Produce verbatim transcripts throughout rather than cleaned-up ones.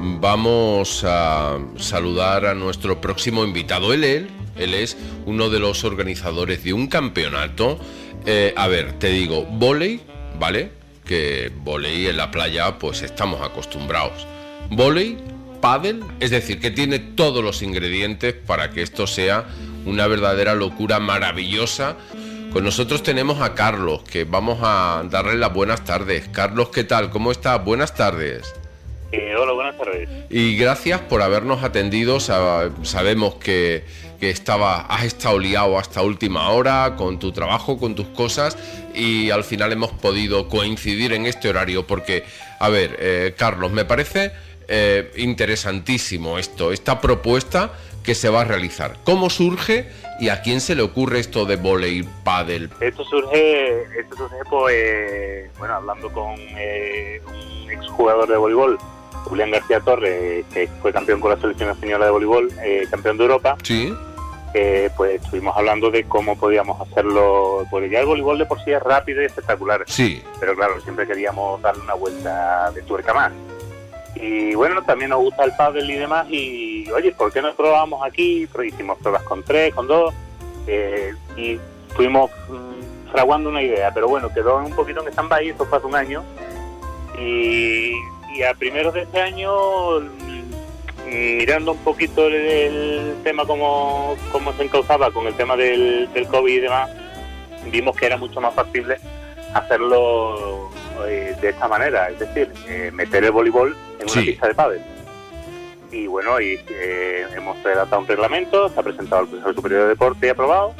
vamos a saludar a nuestro próximo invitado. Él, él, él es uno de los organizadores de un campeonato. Eh, a ver, te digo, vóley, ¿vale? Que vóley en la playa pues estamos acostumbrados. Vóley, pádel, es decir, que tiene todos los ingredientes para que esto sea una verdadera locura maravillosa. Con nosotros tenemos a Carlos, que vamos a darle las buenas tardes. Carlos, ¿qué tal? ¿Cómo estás? Buenas tardes. Eh, hola, buenas tardes. Y gracias por habernos atendido. Sabemos que, que estaba, has estado liado hasta última hora con tu trabajo, con tus cosas, y al final hemos podido coincidir en este horario porque, a ver, eh, Carlos, me parece eh, interesantísimo esto, esta propuesta que se va a realizar. ¿Cómo surge y a quién se le ocurre esto de vóley, pádel? Esto surge, esto surge pues, bueno, hablando con eh, un exjugador de voleibol, Julián García Torres, que fue campeón con la selección española de voleibol, eh, campeón de Europa. Sí. Eh, pues estuvimos hablando de cómo podíamos hacerlo, porque ya el voleibol de por sí es rápido y espectacular. Sí. Pero claro, siempre queríamos darle una vuelta de tuerca más. Y bueno, también nos gusta el pádel y demás, y oye, ¿por qué no probamos aquí? Hicimos pruebas con tres, con dos, eh, y fuimos mmm, fraguando una idea, pero bueno, quedó un poquito en stand-by, eso fue hace un año, y, y a primeros de este año, mirando un poquito el, el tema como, como se encauzaba con el tema del, del COVID y demás, vimos que era mucho más factible hacerlo eh, de esta manera, es decir, eh, meter el voleibol en una sí. pista de pádel. Y bueno, y eh, hemos redactado un reglamento, se ha presentado al Consejo Superior de Deporte y aprobado,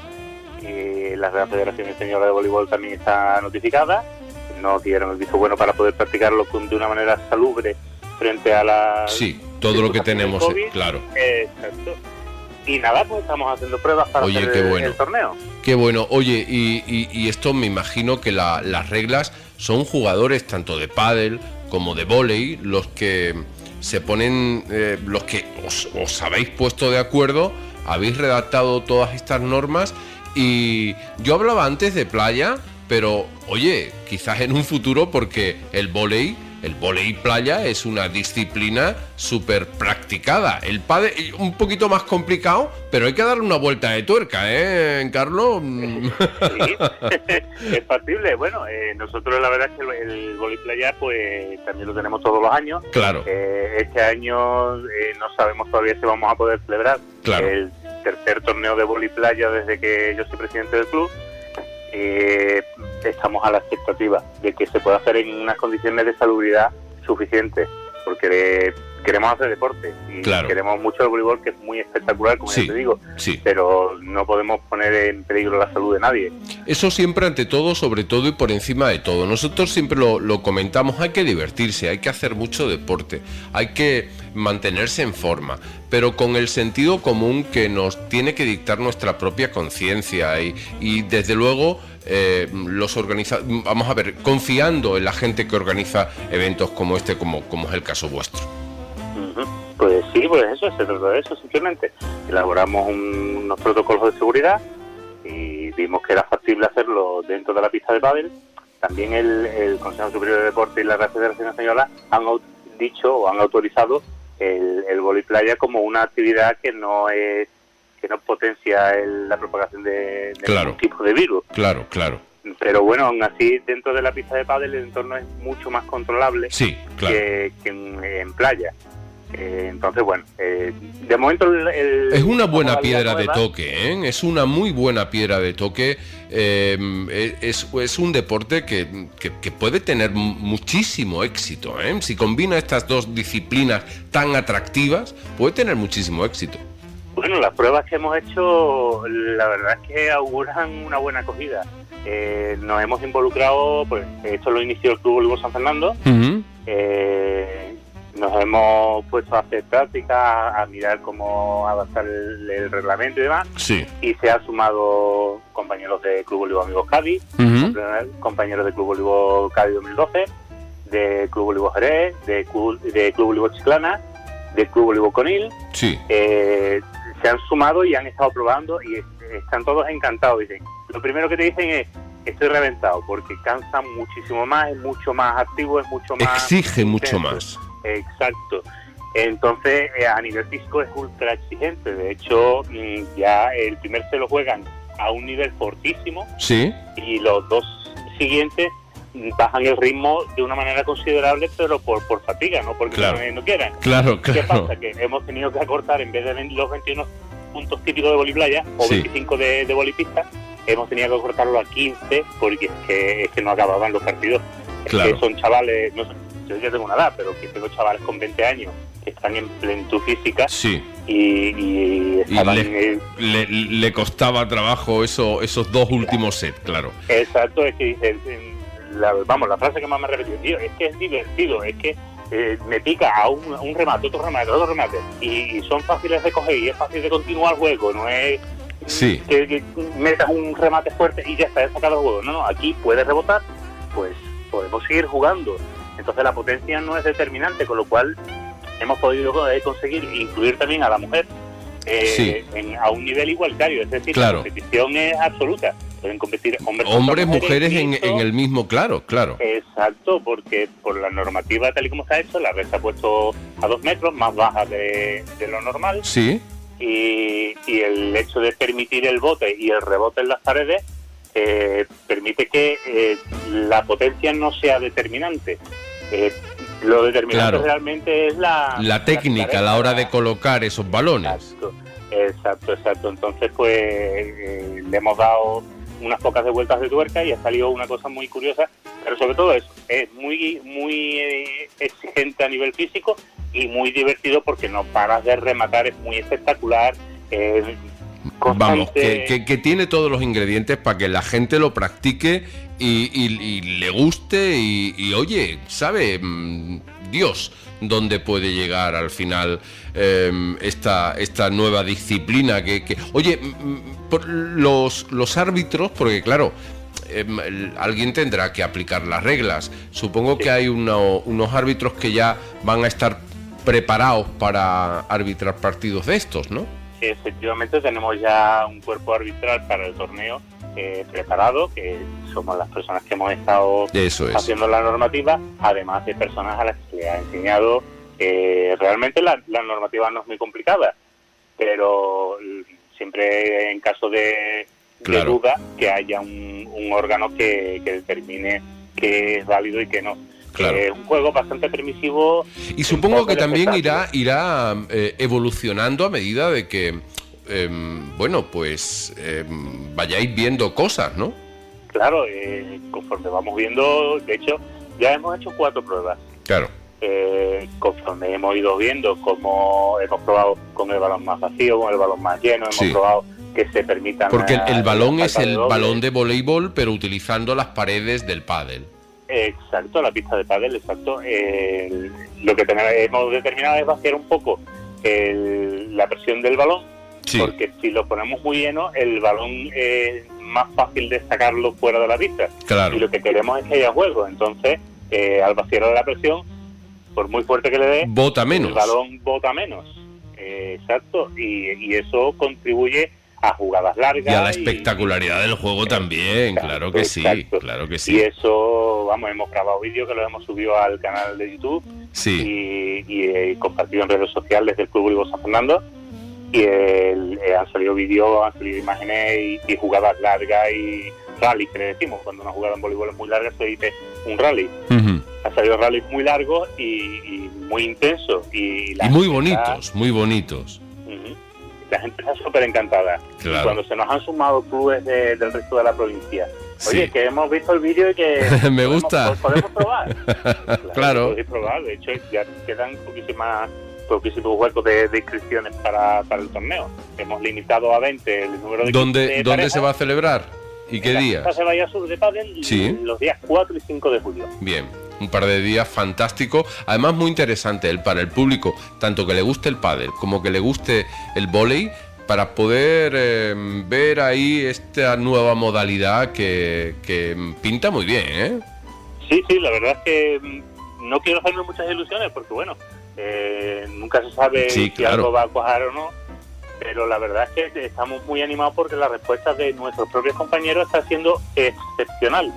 y la Real Federación Española de Voleibol también está notificada, nos dieron el visto bueno para poder practicarlo de una manera salubre frente a la... Sí, todo lo que tenemos, COVID, claro. Exacto. Y nada, pues estamos haciendo pruebas para Oye, hacer qué el, bueno. el torneo. Qué bueno. Oye, y, y, y esto me imagino que la, las reglas son jugadores tanto de pádel como de vóley los que se ponen, eh, los que os, os habéis puesto de acuerdo, habéis redactado todas estas normas. Y yo hablaba antes de playa, pero oye, quizás en un futuro, porque el vóley El vóley playa es una disciplina súper practicada. El pádel un poquito más complicado, pero hay que darle una vuelta de tuerca, ¿eh, Carlos? Sí, es factible. Bueno, eh, nosotros la verdad es que el, el vóley playa pues también lo tenemos todos los años. Claro. Eh, este año eh, no sabemos todavía si vamos a poder celebrar claro. el tercer torneo de vóley playa desde que yo soy presidente del club. Eh, estamos a la expectativa de que se pueda hacer en unas condiciones de salubridad suficientes, porque queremos hacer deporte y claro. queremos mucho el voleibol, que es muy espectacular, como sí, ya te digo, sí. pero no podemos poner en peligro la salud de nadie. Eso siempre ante todo, sobre todo y por encima de todo. Nosotros siempre lo, lo comentamos, hay que divertirse, hay que hacer mucho deporte, hay que mantenerse en forma, pero con el sentido común que nos tiene que dictar nuestra propia conciencia y, y desde luego eh, los organiza vamos a ver, confiando en la gente que organiza eventos como este, como, como es el caso vuestro. Uh-huh. Pues sí, pues eso, se trata de eso simplemente. Elaboramos un, unos protocolos de seguridad y vimos que era factible hacerlo dentro de la pista de pádel. También el, el Consejo Superior de Deporte y la Real Federación Española han dicho o han autorizado el, el vóley playa como una actividad que no es que no potencia el, la propagación de, de claro. ningún tipo de virus. Claro, claro. Pero bueno, aún así dentro de la pista de pádel el entorno es mucho más controlable sí, claro. que, que en, en playa. Eh, entonces, bueno, eh, de momento el, el, es una buena piedra nueva, de toque, ¿eh? Es una muy buena piedra de toque. Eh, es, es un deporte que, que, que puede tener muchísimo éxito, ¿eh? Si combina estas dos disciplinas tan atractivas, puede tener muchísimo éxito. Bueno, las pruebas que hemos hecho, la verdad es que auguran una buena acogida. Eh, nos hemos involucrado, pues esto lo inició el Club Voleibol San Fernando. Uh-huh. eh, nos hemos puesto a hacer prácticas, a, a mirar cómo adaptar el, el reglamento y demás. Sí. Y se han sumado compañeros de Club Voleibol Amigos Cádiz, uh-huh. compañeros de Club Voleibol Cádiz dos mil doce, de Club Voleibol Jerez, de Club, de Club Voleibol Chiclana, de Club Voleibol Conil. Sí. Eh, se han sumado y han estado probando y están todos encantados. Dicen, lo primero que te dicen es, estoy reventado, porque cansan muchísimo más, es mucho más activo, es mucho más... Exige intenso. mucho más. Exacto. Entonces, eh, a nivel físico es ultra exigente. De hecho, ya el primer se lo juegan a un nivel fortísimo. Sí. Y los dos siguientes bajan el ritmo de una manera considerable, pero por, por fatiga, no porque claro. no, no quieran. Claro, claro. ¿Qué pasa? Que hemos tenido que acortar, en vez de los veintiuno puntos típicos de voliplaya o sí. veinticinco de, de volipista, hemos tenido que acortarlo a quince porque es que, es que no acababan los partidos. Claro. Es que son chavales, no sé, yo ya tengo una edad, pero que tengo chavales con veinte años que están en plenitud física. Sí. Y, y, estaban, y le, eh, le, le costaba trabajo eso, esos dos últimos sets, claro. Exacto, es que dice, la, vamos, la frase que más me ha repetido, tío, es que es divertido, es que eh, me pica a un, un remate, otro remate, otro remate, y, y son fáciles de coger y es fácil de continuar el juego, no es sí. que, que metas un remate fuerte y ya está, he sacado el juego. No, no, aquí puedes rebotar, pues podemos seguir jugando. Entonces la potencia no es determinante, con lo cual hemos podido conseguir incluir también a la mujer eh, sí. en, a un nivel igualitario, es decir, claro. la competición es absoluta. Pueden competir hombres, hombres mujeres, mujeres en, en el mismo, claro, claro. Exacto, porque por la normativa tal y como está hecho, la red se ha puesto a dos metros, más baja de, de lo normal. Sí. Y, y el hecho de permitir el bote y el rebote en las paredes eh, permite que eh, la potencia no sea determinante. Eh, lo determinante claro. realmente es la... La técnica a la hora de colocar esos balones. Exacto, exacto, exacto. Entonces, pues, eh, le hemos dado unas pocas de vueltas de tuerca y ha salido una cosa muy curiosa, pero sobre todo eso, es muy, muy eh, exigente a nivel físico y muy divertido porque no paras de rematar, es muy espectacular. Eh, Vamos, que, que, que tiene todos los ingredientes para que la gente lo practique y, y, y le guste y, y oye, sabe Dios dónde puede llegar al final eh, esta, esta nueva disciplina que, que oye, por los, los árbitros, porque claro, eh, alguien tendrá que aplicar las reglas. Supongo que hay uno, unos árbitros que ya van a estar preparados para arbitrar partidos de estos, ¿no? Efectivamente, tenemos ya un cuerpo arbitral para el torneo eh, preparado, que somos las personas que hemos estado Eso es. haciendo la normativa, además de personas a las que se les ha enseñado. Eh, realmente la, la normativa no es muy complicada, pero siempre en caso de, claro. de duda, que haya un, un órgano que, que determine que es válido y que no. Claro. Es un juego bastante permisivo. Y supongo que también irá irá eh, evolucionando a medida de que, eh, bueno, pues eh, vayáis viendo cosas, ¿no? Claro, eh, conforme vamos viendo, de hecho, ya hemos hecho cuatro pruebas. Claro. Eh, conforme hemos ido viendo cómo hemos probado con el balón más vacío, con el balón más lleno, hemos sí. probado que se permitan... Porque el, el balón es el doble. balón de voleibol, pero utilizando las paredes del pádel. Exacto, la pista de pádel, exacto. Eh, lo que tenemos, hemos determinado es vaciar un poco el, la presión del balón, sí. porque si lo ponemos muy lleno, el balón es más fácil de sacarlo fuera de la pista. Claro. Y lo que queremos es que haya juego. Entonces, eh, al vaciar la presión, por muy fuerte que le dé, bota menos. El balón bota menos. Eh, exacto, y, y eso contribuye a jugadas largas. Y a la espectacularidad y, del juego también, exacto, claro que exacto. sí, claro que sí. Y eso, vamos, hemos grabado vídeos que los hemos subido al canal de YouTube sí. y, y, y compartido en redes sociales del Club Voleibol San Fernando. Y el, eh, han salido vídeos, han salido imágenes y, y jugadas largas y rally, que le decimos. Cuando una jugada en voleibol es muy larga se dice un rally. Uh-huh. Ha salido rallies muy largos y, y muy intensos. Y, la y muy está, bonitos, muy bonitos. Uh-huh. La gente está súper encantada. Claro. Y cuando se nos han sumado clubes de, del resto de la provincia, oye, sí. que hemos visto el vídeo y que me podemos, gusta. Podemos probar. claro. claro. Podéis probar. De hecho, ya quedan poquísimas, poquísimos huecos de, de inscripciones para, para el torneo. Hemos limitado a veinte el número de ¿Dónde, de ¿dónde se va a celebrar? ¿Y qué días? En la Sur de Pádel, sí. los días cuatro y cinco de julio. Bien. Un par de días fantástico, además muy interesante el, para el público, tanto que le guste el pádel como que le guste el vóley, para poder eh, ver ahí esta nueva modalidad que, que pinta muy bien, ¿eh? Sí, sí, la verdad es que no quiero hacerme muchas ilusiones porque, bueno, eh, nunca se sabe sí, si claro. algo va a cuajar o no, pero la verdad es que estamos muy animados porque la respuesta de nuestros propios compañeros está siendo excepcional.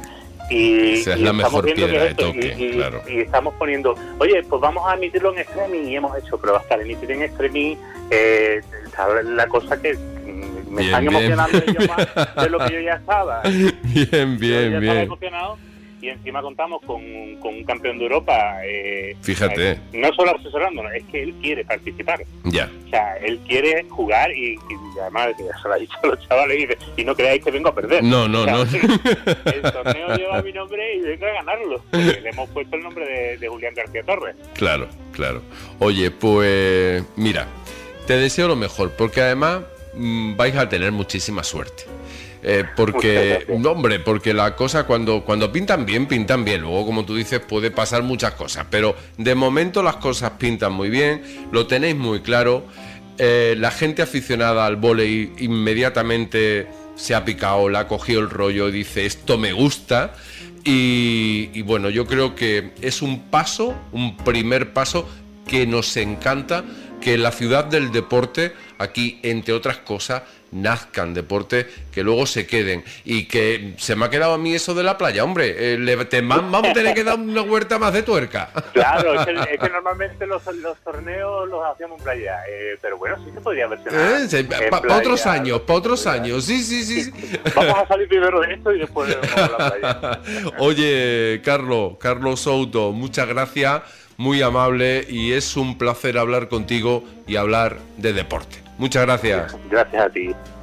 Y, Esa es y la estamos mejor viendo piedra que de esto, toque, y, y- claro. y estamos poniendo, oye, pues vamos a emitirlo en streaming, y hemos hecho pruebas para emitir en streaming. Eh, está la cosa que mm, me Bien, están bien. emocionando ellos más de lo que yo ya estaba. Bien, Yo ya bien, estaba bien. emocionado, y encima contamos con, con un campeón de Europa. eh, Fíjate. eh, no solo asesorándonos, es que él quiere participar. Ya. O sea, él quiere jugar, y, y además que ya se lo ha dicho a los chavales, y, dice, y no creáis que vengo a perder. No, no, O sea, no. El torneo lleva mi nombre y vengo a ganarlo. Porque le hemos puesto el nombre de, de Julián García Torres. Claro, claro. Oye, pues mira, te deseo lo mejor, porque además mm, vais a tener muchísima suerte. Eh, porque, no, hombre, porque la cosa cuando, cuando pintan bien, pintan bien. Luego, como tú dices, puede pasar muchas cosas. Pero de momento las cosas pintan muy bien, lo tenéis muy claro. Eh, la gente aficionada al vóley inmediatamente se ha picado, le ha cogido el rollo y dice, esto me gusta. Y, y bueno, yo creo que es un paso, un primer paso que nos encanta, que la ciudad del deporte, aquí, entre otras cosas, nazcan deportes que luego se queden. Y que se me ha quedado a mí eso de la playa, hombre, eh, le, te, vamos a tener que dar una huerta más de tuerca. Claro, es que, es que normalmente los, los torneos los hacíamos en playa. Eh, pero bueno, sí se podría versionar. Eh, sí, en Para playa, otros años, para otros playa. años, sí, sí, sí. sí. Vamos a salir primero de esto y después vamos a la playa. Oye, Carlos, Carlos Souto, muchas gracias, muy amable, y es un placer hablar contigo y hablar de deporte. Muchas gracias. Gracias a ti.